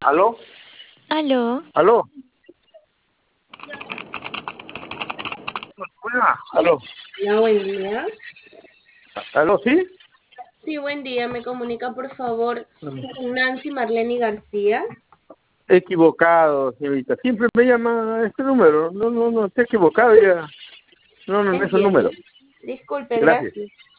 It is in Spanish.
¿Aló? Aló, ¿Aló? ¿Aló? Hola, buen día. ¿Aló? ¿Sí? Sí, buen día. ¿Me comunica, por favor, con Nancy Marlene García? Equivocado, señorita. Siempre me llama a este número. No, está equivocado ya. No, no es el Entiendo. número. Disculpe, Gracias. gracias.